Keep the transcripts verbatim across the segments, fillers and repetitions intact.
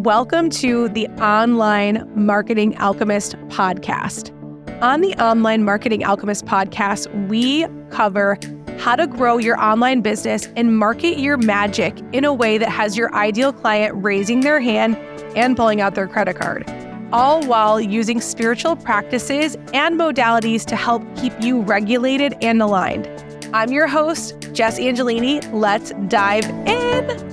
Welcome to the Online Marketing Alchemist podcast. On the Online Marketing Alchemist podcast, we cover how to grow your online business and market your magic in a way that has your ideal client raising their hand and pulling out their credit card, all while using spiritual practices and modalities to help keep you regulated and aligned. I'm your host, Jess Angelini. Let's dive in.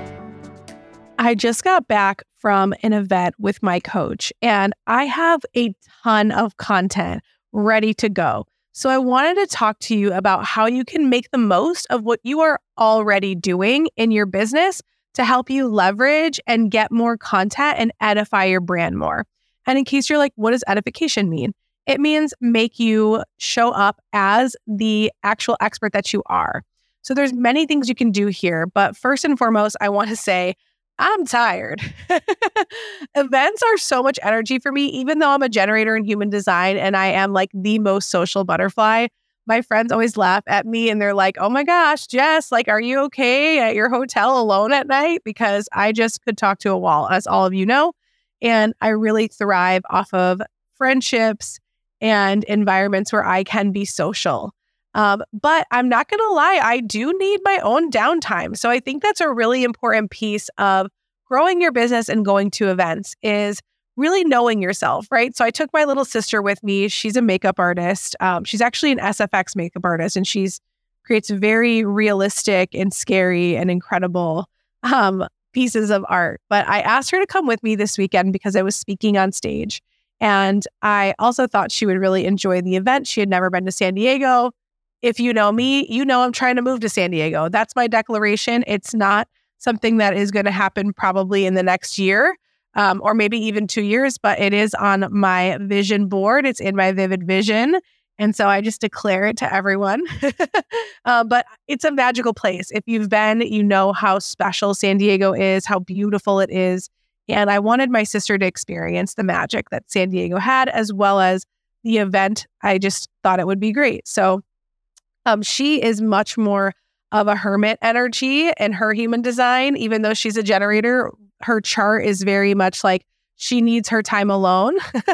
I just got back from an event with my coach, and I have a ton of content ready to go. So I wanted to talk to you about how you can make the most of what you are already doing in your business to help you leverage and get more content and edify your brand more. And in case you're like, what does edification mean? It means make you show up as the actual expert that you are. So there's many things you can do here, but first and foremost, I want to say, I'm tired. Events are so much energy for me, even though I'm a generator in human design and I am like the most social butterfly. My friends always laugh at me and they're like, oh my gosh, Jess, like, are you okay at your hotel alone at night? Because I just could talk to a wall, as all of you know. And I really thrive off of friendships and environments where I can be social. Um, but I'm not going to lie, I do need my own downtime. So I think that's a really important piece of growing your business and going to events is really knowing yourself, right? So I took my little sister with me. She's a makeup artist. Um, she's actually an S F X makeup artist, and she's creates very realistic and scary and incredible um, pieces of art. But I asked her to come with me this weekend because I was speaking on stage. And I also thought she would really enjoy the event. She had never been to San Diego. If you know me, you know I'm trying to move to San Diego. That's my declaration. It's not something that is going to happen probably in the next year um, or maybe even two years, but it is on my vision board. It's in my vivid vision. And so I just declare it to everyone. uh, but it's a magical place. If you've been, you know how special San Diego is, how beautiful it is. And I wanted my sister to experience the magic that San Diego had, as well as the event. I just thought it would be great. So Um, she is much more of a hermit energy in her human design. Even though she's a generator, her chart is very much like she needs her time alone.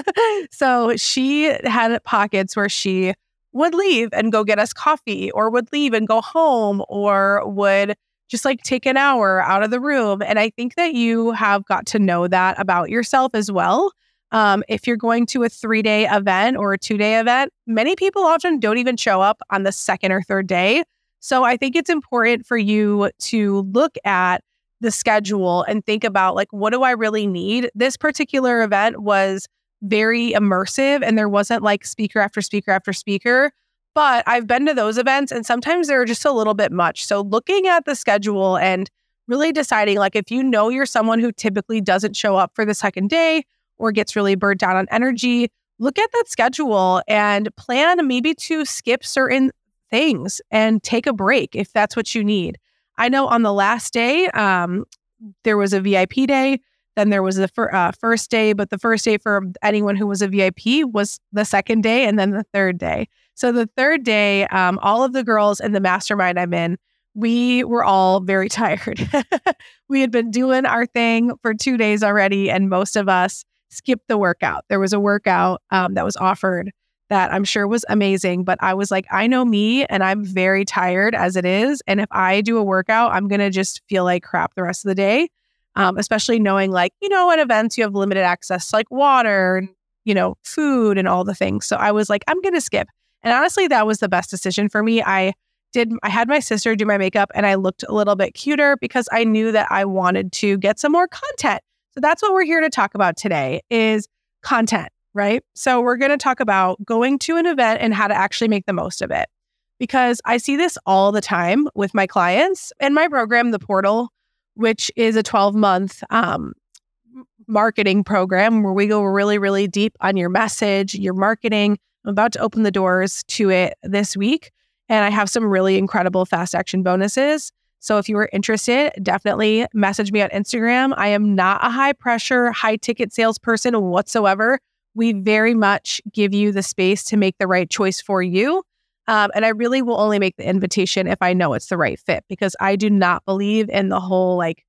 So she had pockets where she would leave and go get us coffee, or would leave and go home, or would just like take an hour out of the room. And I think that you have got to know that about yourself as well. Um, if you're going to a three-day event or a two-day event, many people often don't even show up on the second or third day. So I think it's important for you to look at the schedule and think about, like, what do I really need? This particular event was very immersive and there wasn't like speaker after speaker after speaker. But I've been to those events and sometimes they're just a little bit much. So looking at the schedule and really deciding, like, if you know you're someone who typically doesn't show up for the second day or gets really burnt down on energy, look at that schedule and plan maybe to skip certain things and take a break if that's what you need. I know on the last day, um, there was a V I P day, then there was the fir- uh, first day, but the first day for anyone who was a V I P was the second day and then the third day. So the third day, um, all of the girls in the mastermind I'm in, we were all very tired. We had been doing our thing for two days already, and most of us skipped the workout. There was a workout um, that was offered that I'm sure was amazing, but I was like, I know me and I'm very tired as it is. And if I do a workout, I'm going to just feel like crap the rest of the day, um, especially knowing, like, you know, at events, you have limited access to like water and, you know, food and all the things. So I was like, I'm going to skip. And honestly, that was the best decision for me. I did, I had my sister do my makeup and I looked a little bit cuter because I knew that I wanted to get some more content. So that's what we're here to talk about today is content, right? So we're going to talk about going to an event and how to actually make the most of it. Because I see this all the time with my clients and my program, The Portal, which is a twelve-month um, marketing program where we go really, really deep on your message, your marketing. I'm about to open the doors to it this week. And I have some really incredible fast action bonuses. So if you are interested, definitely message me on Instagram. I am not a high pressure, high ticket salesperson whatsoever. We very much give you the space to make the right choice for you. Um, and I really will only make the invitation if I know it's the right fit, because I do not believe in the whole like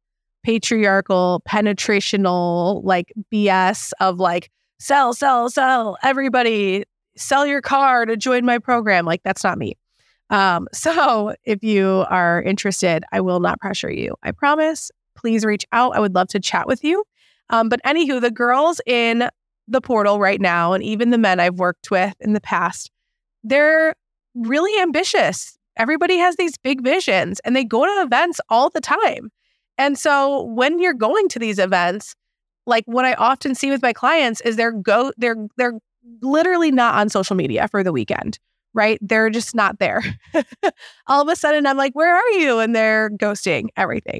patriarchal, penetrational, like B S of like, sell, sell, sell, everybody sell your car to join my program. Like, that's not me. Um, so if you are interested, I will not pressure you. I promise. Please reach out. I would love to chat with you. Um, but anywho, the girls in the portal right now, and even the men I've worked with in the past, they're really ambitious. Everybody has these big visions and they go to events all the time. And so when you're going to these events, like what I often see with my clients is they're go they're they're literally not on social media for the weekend, right? They're just not there. All of a sudden I'm like, where are you? And they're ghosting everything.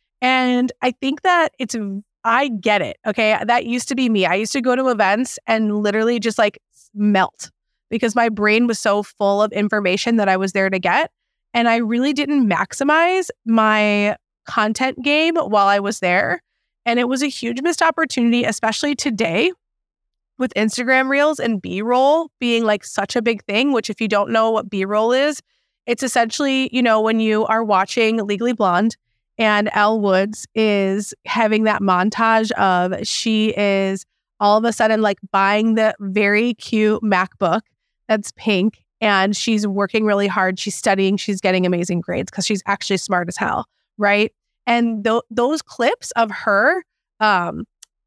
And I think that it's, I get it. Okay. That used to be me. I used to go to events and literally just like melt because my brain was so full of information that I was there to get. And I really didn't maximize my content game while I was there. And it was a huge missed opportunity, especially today with Instagram Reels and B-roll being like such a big thing, which if you don't know what B-roll is, it's essentially, you know, when you are watching Legally Blonde and Elle Woods is having that montage of she is all of a sudden like buying the very cute MacBook that's pink and she's working really hard. She's studying. She's getting amazing grades because she's actually smart as hell, right? And th- those clips of her um,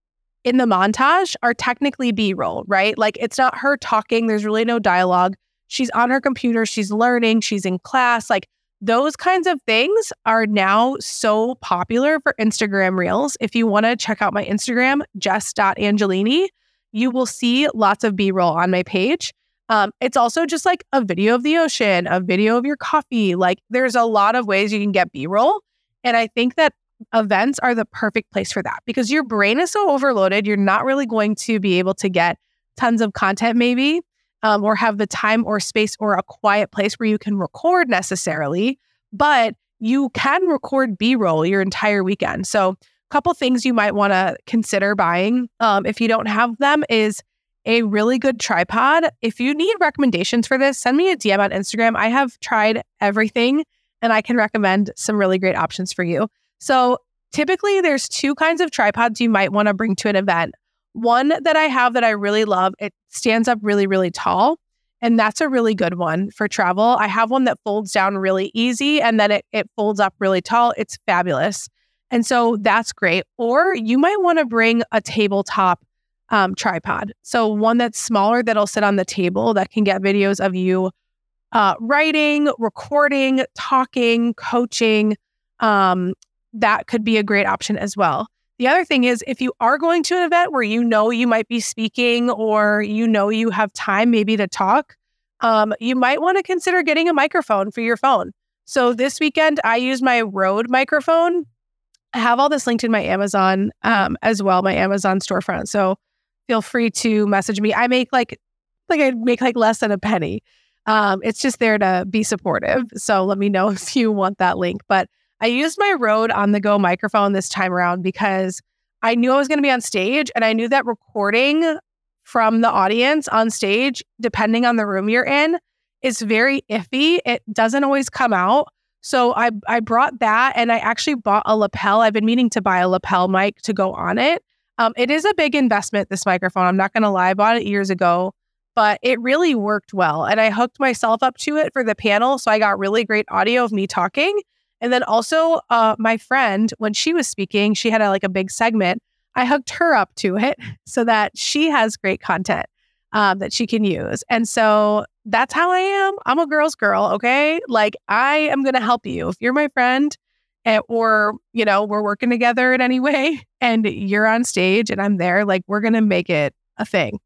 in the montage are technically B-roll, right? Like it's not her talking. There's really no dialogue. She's on her computer. She's learning. She's in class. Like those kinds of things are now so popular for Instagram Reels. If you want to check out my Instagram, jess dot angelini, you will see lots of B-roll on my page. Um, it's also just like a video of the ocean, a video of your coffee. Like there's a lot of ways you can get B-roll. And I think that events are the perfect place for that because your brain is so overloaded. You're not really going to be able to get tons of content maybe, um, or have the time or space or a quiet place where you can record necessarily, but you can record B-roll your entire weekend. So a couple things you might want to consider buying um, if you don't have them is a really good tripod. If you need recommendations for this, send me a D M on Instagram. I have tried everything and I can recommend some really great options for you. So typically there's two kinds of tripods you might want to bring to an event. One that I have that I really love, it stands up really, really tall. And that's a really good one for travel. I have one that folds down really easy and then it, it folds up really tall. It's fabulous. And so that's great. Or you might want to bring a tabletop um, tripod. So one that's smaller that'll sit on the table that can get videos of you uh, writing, recording, talking, coaching. Um, that could be a great option as well. The other thing is if you are going to an event where you know you might be speaking or you know you have time maybe to talk, um, you might want to consider getting a microphone for your phone. So this weekend, I used my Rode microphone. I have all this linked in my Amazon um, as well, my Amazon storefront. So feel free to message me. I make like, like I make like less than a penny. Um, it's just there to be supportive. So let me know if you want that link. But I used my Rode on-the-go microphone this time around because I knew I was going to be on stage and I knew that recording from the audience on stage, depending on the room you're in, is very iffy. It doesn't always come out. So I, I brought that and I actually bought a lapel. I've been meaning to buy a lapel mic to go on it. Um, it is a big investment, this microphone. I'm not going to lie, I bought it years ago, but it really worked well. And I hooked myself up to it for the panel. So I got really great audio of me talking. And then also uh, my friend, when she was speaking, she had a, like a big segment. I hooked her up to it so that she has great content um, that she can use. And so that's how I am. I'm a girl's girl. Okay. Like I am going to help you. If you're my friend and, or, you know, we're working together in any way and you're on stage and I'm there, like we're going to make it a thing.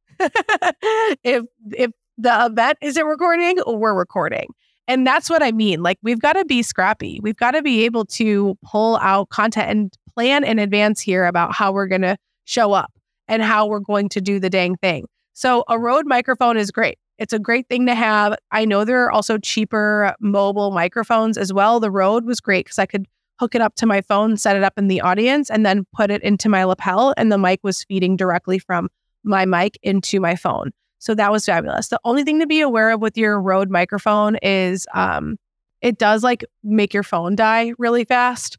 if, if the event isn't recording, we're recording. And that's what I mean. Like, we've got to be scrappy. We've got to be able to pull out content and plan in advance here about how we're going to show up and how we're going to do the dang thing. So a Rode microphone is great. It's a great thing to have. I know there are also cheaper mobile microphones as well. The Rode was great because I could hook it up to my phone, set it up in the audience, and then put it into my lapel. And the mic was feeding directly from my mic into my phone. So that was fabulous. The only thing to be aware of with your Rode microphone is um, it does like make your phone die really fast.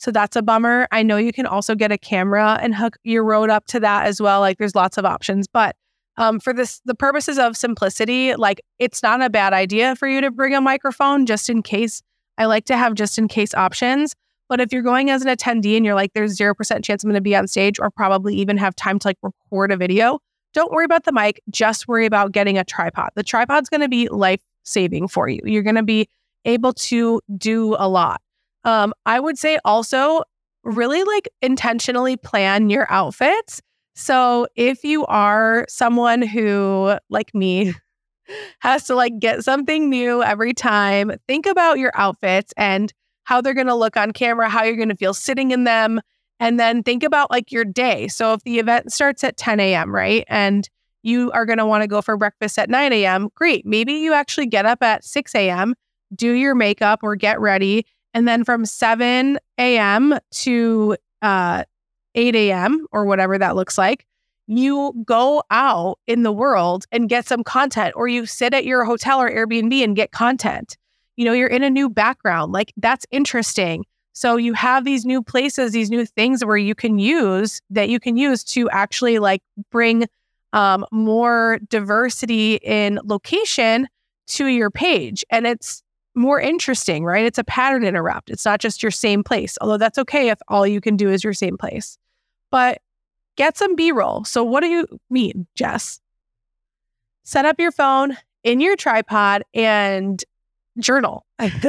So that's a bummer. I know you can also get a camera and hook your Rode up to that as well. Like there's lots of options, but um, for this, the purposes of simplicity, like it's not a bad idea for you to bring a microphone just in case. I like to have just in case options. But if you're going as an attendee and you're like, there's zero percent chance I'm going to be on stage or probably even have time to like record a video, don't worry about the mic. Just worry about getting a tripod. The tripod's going to be life-saving for you. You're going to be able to do a lot. Um, I would say also really like intentionally plan your outfits. So if you are someone who, like me, has to like get something new every time, think about your outfits and how they're going to look on camera, how you're going to feel sitting in them. And then think about like your day. So if the event starts at ten a.m., right? And you are going to want to go for breakfast at nine a.m., great. Maybe you actually get up at six a.m., do your makeup or get ready. And then from seven a.m. to uh, eight a.m. or whatever that looks like, you go out in the world and get some content, or you sit at your hotel or Airbnb and get content. You know, you're in a new background. Like that's interesting. So you have these new places, these new things where you can use that you can use to actually like bring um, more diversity in location to your page. And it's more interesting, right? It's a pattern interrupt. It's not just your same place, although that's okay if all you can do is your same place. But get some B-roll. So what do you mean, Jess? Set up your phone in your tripod and journal.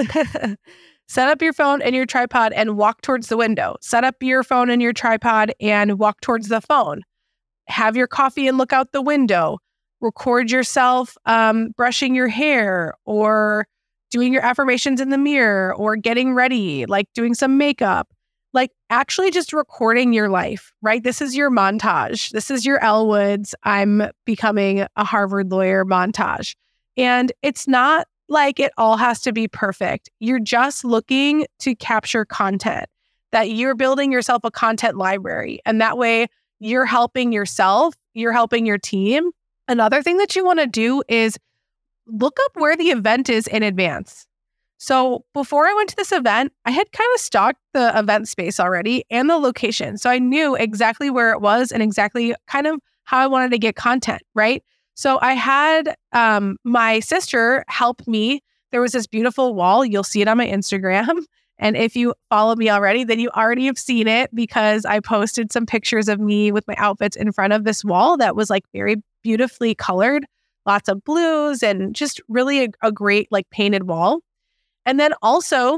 Set up your phone and your tripod and walk towards the window. Set up your phone and your tripod and walk towards the phone. Have your coffee and look out the window. Record yourself um, brushing your hair or doing your affirmations in the mirror or getting ready, like doing some makeup. Like actually just recording your life, right? This is your montage. This is your Elle Woods, I'm becoming a Harvard lawyer montage. And it's not like it all has to be perfect. You're just looking to capture content, that you're building yourself a content library. And that way you're helping yourself, you're helping your team. Another thing that you want to do is look up where the event is in advance. So before I went to this event, I had kind of stalked the event space already and the location. So I knew exactly where it was and exactly kind of how I wanted to get content, right? So I had um, my sister help me. There was this beautiful wall. You'll see it on my Instagram. And if you follow me already, then you already have seen it because I posted some pictures of me with my outfits in front of this wall that was like very beautifully colored, lots of blues and just really a, a great like painted wall. And then also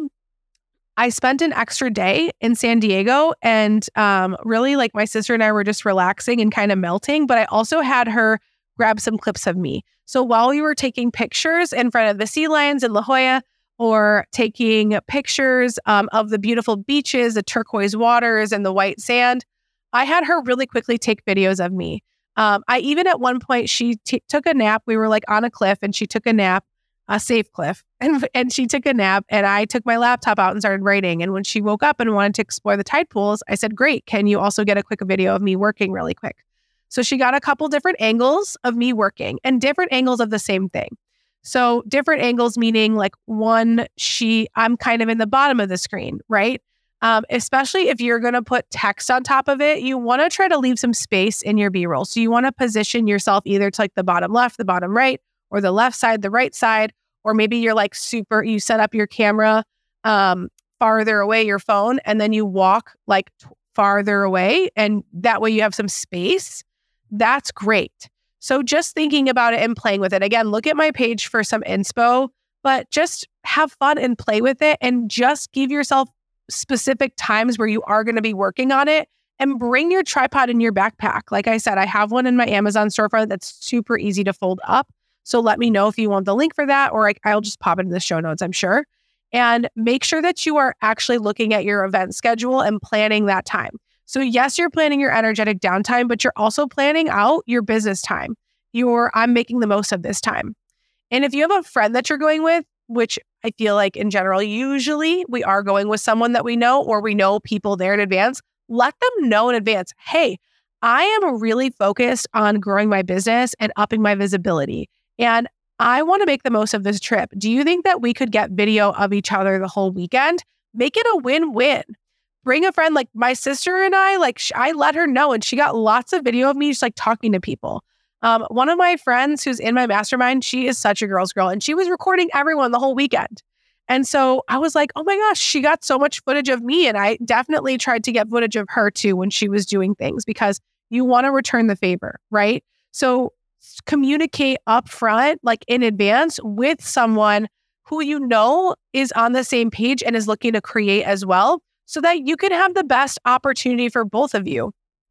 I spent an extra day in San Diego and um, really like my sister and I were just relaxing and kind of melting, but I also had her grab some clips of me. So while we were taking pictures in front of the sea lions in La Jolla or taking pictures um, of the beautiful beaches, the turquoise waters and the white sand, I had her really quickly take videos of me. Um, I even at one point, she t- took a nap. We were like on a cliff and she took a nap, a safe cliff. And, and she took a nap and I took my laptop out and started writing. And when she woke up and wanted to explore the tide pools, I said, great, can you also get a quick video of me working really quick? So she got a couple different angles of me working and different angles of the same thing. So different angles meaning like one, she, I'm kind of in the bottom of the screen, right? Um, especially if you're going to put text on top of it, you want to try to leave some space in your B-roll. So you want to position yourself either to like the bottom left, the bottom right, or the left side, the right side, or maybe you're like super, you set up your camera um, farther away, your phone, and then you walk like t- farther away. And that way you have some space. That's great. So just thinking about it and playing with it. Again, look at my page for some inspo, but just have fun and play with it and just give yourself specific times where you are going to be working on it and bring your tripod in your backpack. Like I said, I have one in my Amazon storefront that's super easy to fold up. So let me know if you want the link for that, or I, I'll just pop it in the show notes, I'm sure. And make sure that you are actually looking at your event schedule and planning that time. So yes, you're planning your energetic downtime, but you're also planning out your business time. Your, I'm making the most of this time. And if you have a friend that you're going with, which I feel like in general, usually we are going with someone that we know or we know people there in advance, let them know in advance, hey, I am really focused on growing my business and upping my visibility. And I want to make the most of this trip. Do you think that we could get video of each other the whole weekend? Make it a win-win. bring a friend. Like my sister and I, like sh- I let her know and she got lots of video of me just like talking to people. Um, one of my friends who's in my mastermind, she is such a girl's girl and she was recording everyone the whole weekend. And so I was like, oh my gosh, she got so much footage of me. And I definitely tried to get footage of her too when she was doing things because you want to return the favor, right? So communicate upfront, like in advance with someone who you know is on the same page and is looking to create as well so that you can have the best opportunity for both of you.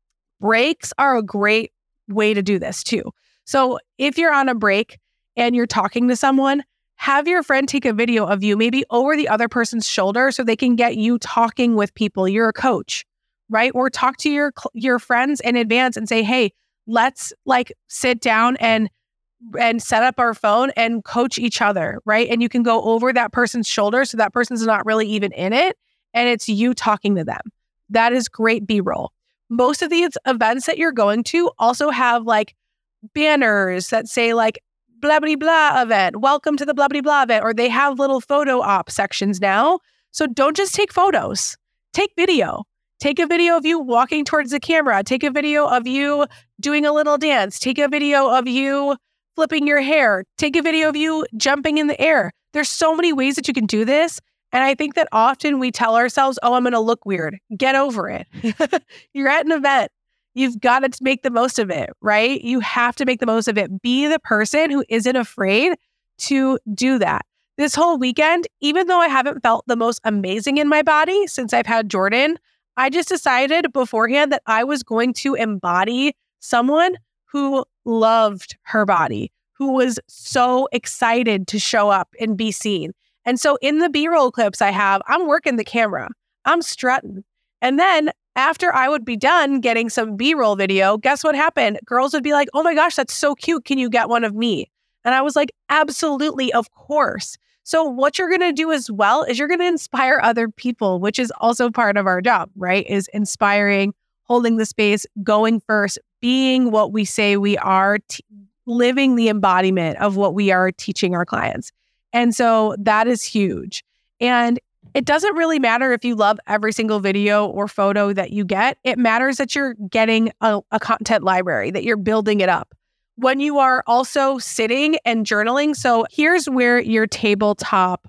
Breaks are a great way to do this too. So if you're on a break and you're talking to someone, have your friend take a video of you, maybe over the other person's shoulder so they can get you talking with people. You're a coach, right? Or talk to your your friends in advance and say, hey, let's like sit down and and set up our phone and coach each other, right? And you can go over that person's shoulder so that person's not really even in it and it's you talking to them. That is great B-roll. Most of these events that you're going to also have like banners that say like blah, blah, blah event, welcome to the blah, blah, blah event, or they have little photo op sections now. So don't just take photos, take video. Take a video of you walking towards the camera. Take a video of you doing a little dance. Take a video of you flipping your hair. Take a video of you jumping in the air. There's so many ways that you can do this. And I think that often we tell ourselves, oh, I'm going to look weird. Get over it. You're at an event. You've got to make the most of it, right? You have to make the most of it. Be the person who isn't afraid to do that. This whole weekend, even though I haven't felt the most amazing in my body since I've had Jordan, I just decided beforehand that I was going to embody someone who loved her body, who was so excited to show up and be seen. And so in the B-roll clips I have, I'm working the camera. I'm strutting. And then after I would be done getting some B-roll video, guess what happened? Girls would be like, oh my gosh, that's so cute. Can you get one of me? And I was like, absolutely, of course. So what you're going to do as well is you're going to inspire other people, which is also part of our job, right? Is inspiring, holding the space, going first, being what we say we are, t- living the embodiment of what we are teaching our clients. And so that is huge. And it doesn't really matter if you love every single video or photo that you get. It matters that you're getting a, a content library, that you're building it up. When you are also sitting and journaling, so here's where your tabletop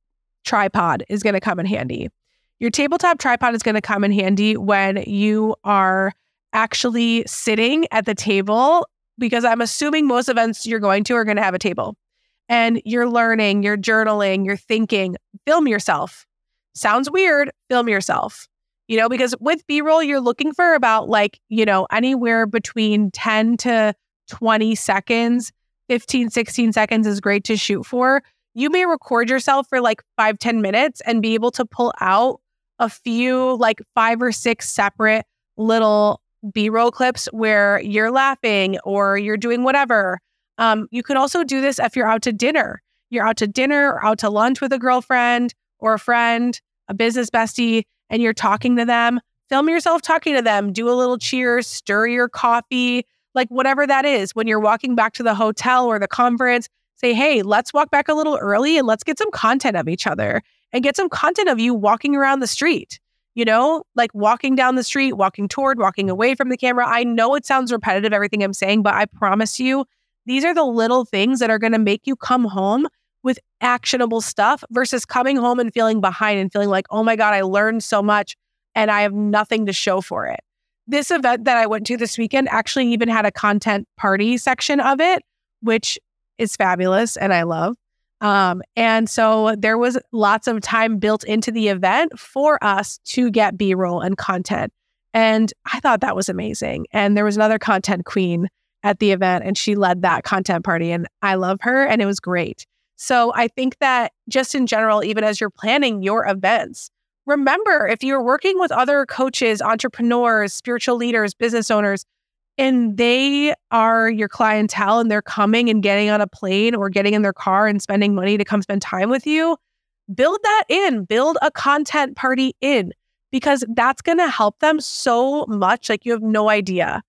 tripod is going to come in handy. Your tabletop tripod is going to come in handy when you are actually sitting at the table, because I'm assuming most events you're going to are going to have a table. And you're learning, you're journaling, you're thinking, film yourself. Sounds weird, film yourself. You know, because with B-roll, you're looking for about like, you know, anywhere between ten to twenty seconds, fifteen, sixteen seconds is great to shoot for. You may record yourself for like five, ten minutes and be able to pull out a few like five or six separate little B-roll clips where you're laughing or you're doing whatever. Um, you could also do this if you're out to dinner. You're out to dinner or out to lunch with a girlfriend or a friend, a business bestie, and you're talking to them. Film yourself talking to them. Do a little cheers, stir your coffee, like whatever that is. When you're walking back to the hotel or the conference, say, hey, let's walk back a little early and let's get some content of each other and get some content of you walking around the street, you know, like walking down the street, walking toward, walking away from the camera. I know it sounds repetitive, everything I'm saying, but I promise you, these are the little things that are going to make you come home with actionable stuff versus coming home and feeling behind and feeling like, oh my God, I learned so much and I have nothing to show for it. This event that I went to this weekend actually even had a content party section of it, which is fabulous and I love. Um, and so there was lots of time built into the event for us to get B-roll and content. And I thought that was amazing. And there was another content queen at the event and she led that content party and I love her and it was great. So I think that just in general, even as you're planning your events, remember if you're working with other coaches, entrepreneurs, spiritual leaders, business owners, and they are your clientele and they're coming and getting on a plane or getting in their car and spending money to come spend time with you, build that in, build a content party in, because that's going to help them so much. Like you have no idea.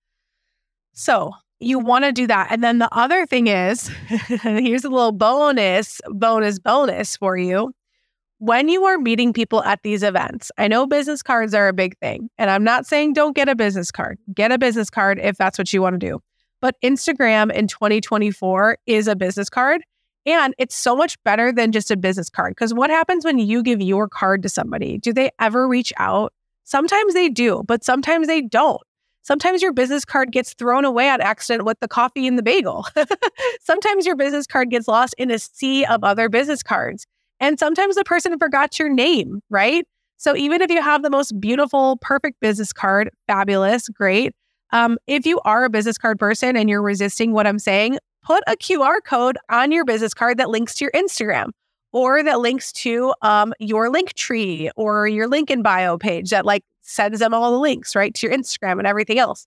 So you want to do that. And then the other thing is, here's a little bonus, bonus, bonus for you. when you are meeting people at these events, I know business cards are a big thing, and I'm not saying don't get a business card. Get a business card if that's what you want to do. But Instagram in twenty twenty-four is a business card, and it's so much better than just a business card. Because what happens when you give your card to somebody? Do they ever reach out? Sometimes they do, but sometimes they don't. Sometimes your business card gets thrown away on accident with the coffee and the bagel. Sometimes your business card gets lost in a sea of other business cards. And sometimes the person forgot your name, right? So even if you have the most beautiful, perfect business card, fabulous, great. Um, if you are a business card person and you're resisting what I'm saying, put a Q R code on your business card that links to your Instagram or that links to um, your Linktree or your link in bio page that like sends them all the links, right, to your Instagram and everything else.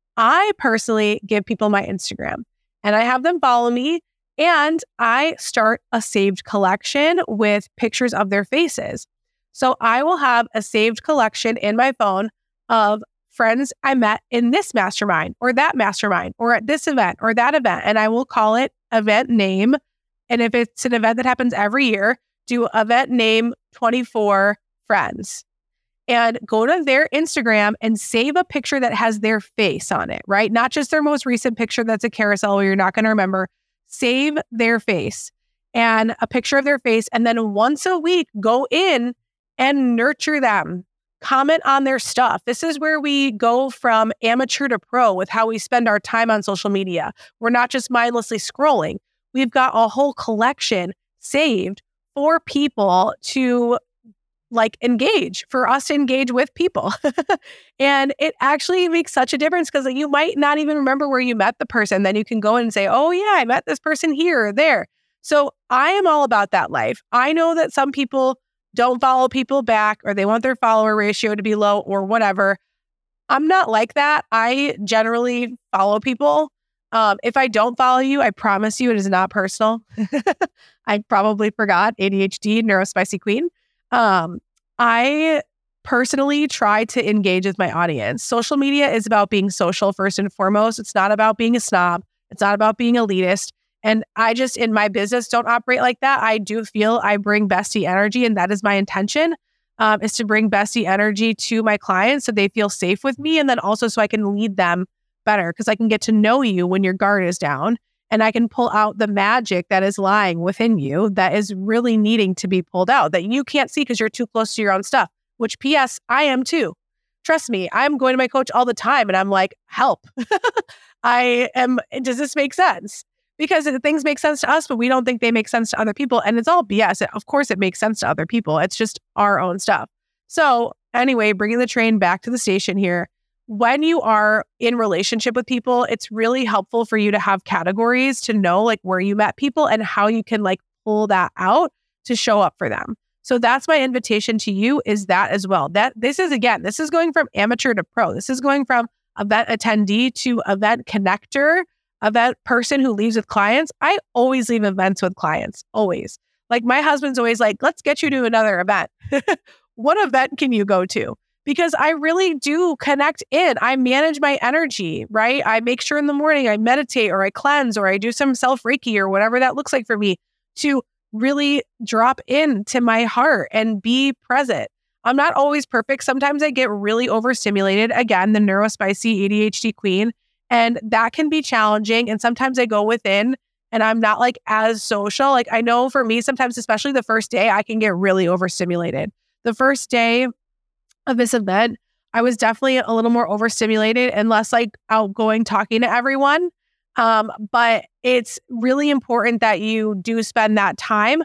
I personally give people my Instagram and I have them follow me, and I start a saved collection with pictures of their faces. So I will have a saved collection in my phone of friends I met in this mastermind or that mastermind or at this event or that event. And I will call it event name. And if it's an event that happens every year, do event name twenty-four friends. And go to their Instagram and save a picture that has their face on it, right? Not just their most recent picture that's a carousel where you're not going to remember. Save their face and a picture of their face. And then once a week, go in and nurture them. Comment on their stuff. This is where we go from amateur to pro with how we spend our time on social media. We're not just mindlessly scrolling. We've got a whole collection saved for people to like engage, for us to engage with people. And it actually makes such a difference because you might not even remember where you met the person. Then you can go and say, oh yeah, I met this person here or there. So I am all about that life. I know that some people don't follow people back or they want their follower ratio to be low or whatever. I'm not like that. I generally follow people. Um, if I don't follow you, I promise you it is not personal. I probably forgot A D H D, Neurospicy Queen. Um, I personally try to engage with my audience. Social media is about being social first and foremost. It's not about being a snob. It's not about being elitist. And I just, in my business, don't operate like that. I do feel I bring bestie energy, and that is my intention, um, is to bring bestie energy to my clients so they feel safe with me. And then also so I can lead them better because I can get to know you when your guard is down. And I can pull out the magic that is lying within you that is really needing to be pulled out that you can't see because you're too close to your own stuff, which P S I am too. Trust me, I'm going to my coach all the time and I'm like, help. I am, does this make sense? Because things make sense to us, but we don't think they make sense to other people. And it's all B S. Of course, it makes sense to other people. It's just our own stuff. So anyway, bringing the train back to the station here. When you are in relationship with people, it's really helpful for you to have categories to know like where you met people and how you can like pull that out to show up for them. So that's my invitation to you is that as well. That this is, again, this is going from amateur to pro. This is going from event attendee to event connector, event person who leaves with clients. I always leave events with clients, always. Like my husband's always like, let's get you to another event. What event can you go to? Because I really do connect in. I manage my energy, right? I make sure in the morning I meditate or I cleanse or I do some self-Reiki or whatever that looks like for me to really drop into my heart and be present. I'm not always perfect. Sometimes I get really overstimulated. Again, the neurospicy A D H D queen. And that can be challenging. And sometimes I go within and I'm not like as social. Like I know for me, sometimes, especially the first day, I can get really overstimulated. The first day of this event, I was definitely a little more overstimulated and less like outgoing talking to everyone. Um, but it's really important that you do spend that time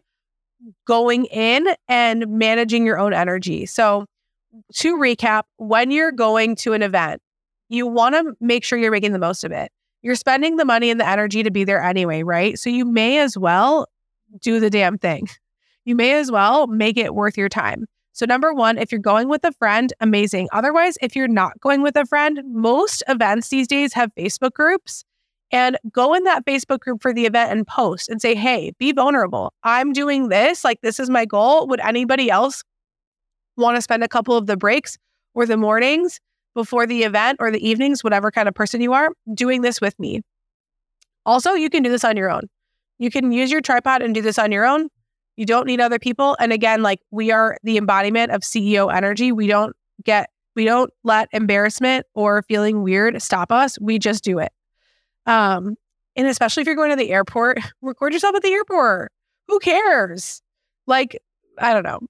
going in and managing your own energy. So to recap, when you're going to an event, you want to make sure you're making the most of it. You're spending the money and the energy to be there anyway, right? So you may as well do the damn thing. You may as well make it worth your time. So number one, if you're going with a friend, amazing. Otherwise, if you're not going with a friend, most events these days have Facebook groups, and go in that Facebook group for the event and post and say, hey, be vulnerable. I'm doing this. Like, this is my goal. Would anybody else want to spend a couple of the breaks or the mornings before the event or the evenings, whatever kind of person you are, doing this with me? Also, you can do this on your own. You can use your tripod and do this on your own. You don't need other people. And again, like we are the embodiment of C E O energy. We don't get, we don't let embarrassment or feeling weird stop us. We just do it. Um, and especially if you're going to the airport, record yourself at the airport. Who cares? Like, I don't know.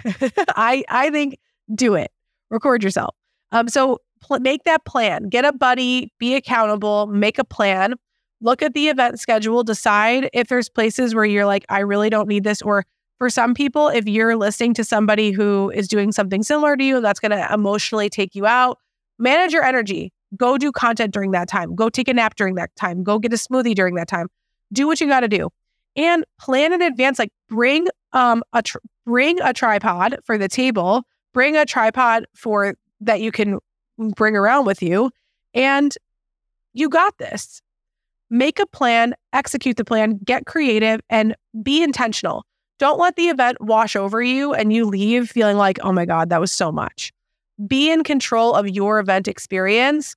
I I think do it. Record yourself. Um, so pl- make that plan. Get a buddy. Be accountable. Make a plan. Look at the event schedule. Decide if there's places where you're like, I really don't need this. Or for some people, if you're listening to somebody who is doing something similar to you, that's going to emotionally take you out. Manage your energy. Go do content during that time. Go take a nap during that time. Go get a smoothie during that time. Do what you got to do. And plan in advance. Like bring um a tr- bring a tripod for the table. Bring a tripod for that you can bring around with you. And you got this. Make a plan, execute the plan, get creative, and be intentional. Don't let the event wash over you and you leave feeling like, oh my God, that was so much. Be in control of your event experience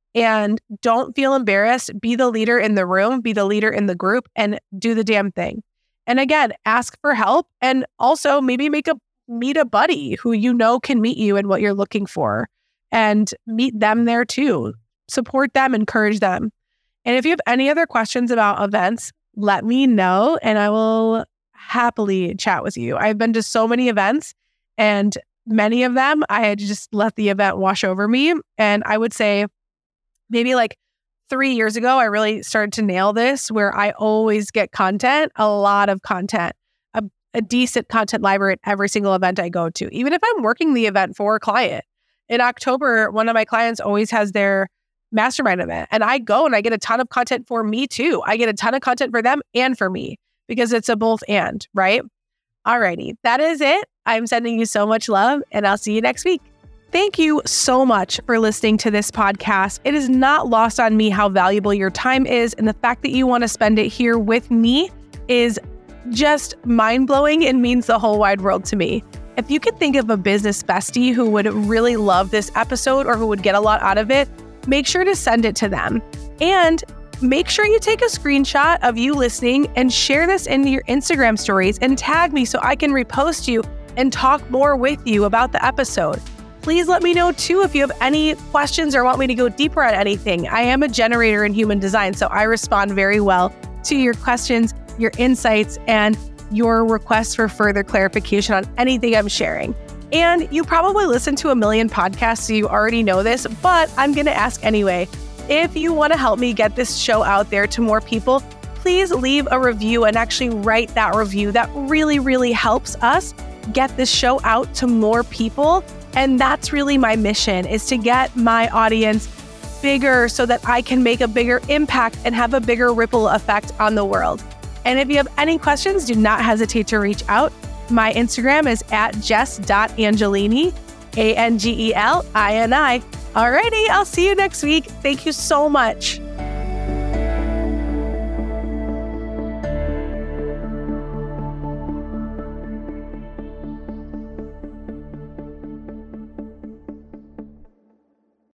and don't feel embarrassed. Be the leader in the room, be the leader in the group, and do the damn thing. And again, ask for help and also maybe make a meet a buddy who you know can meet you in what you're looking for and meet them there too. Support them, encourage them. And if you have any other questions about events, let me know and I will happily chat with you. I've been to so many events and many of them, I had just let the event wash over me. And I would say maybe like three years ago, I really started to nail this where I always get content, a lot of content, a, a decent content library at every single event I go to, even if I'm working the event for a client. In October, one of my clients always has their mastermind event and I go and I get a ton of content for me too. I get a ton of content for them and for me because it's a both and, right? Alrighty, that is it. I'm sending you so much love and I'll see you next week. Thank you so much for listening to this podcast. It is not lost on me how valuable your time is, and the fact that you want to spend it here with me is just mind-blowing and means the whole wide world to me. If you could think of a business bestie who would really love this episode or who would get a lot out of it, make sure to send it to them. And make sure you take a screenshot of you listening and share this in your Instagram stories and tag me so I can repost you and talk more with you about the episode. Please let me know too if you have any questions or want me to go deeper on anything. I am a generator in human design, so I respond very well to your questions, your insights, and your requests for further clarification on anything I'm sharing. And you probably listen to a million podcasts, so you already know this, but I'm going to ask anyway. If you want to help me get this show out there to more people, please leave a review and actually write that review. That really, really helps us get this show out to more people. And that's really my mission, is to get my audience bigger so that I can make a bigger impact and have a bigger ripple effect on the world. And if you have any questions, do not hesitate to reach out. My Instagram is at jess dot angelini, A N G E L I N I. Alrighty, I'll see you next week. Thank you so much.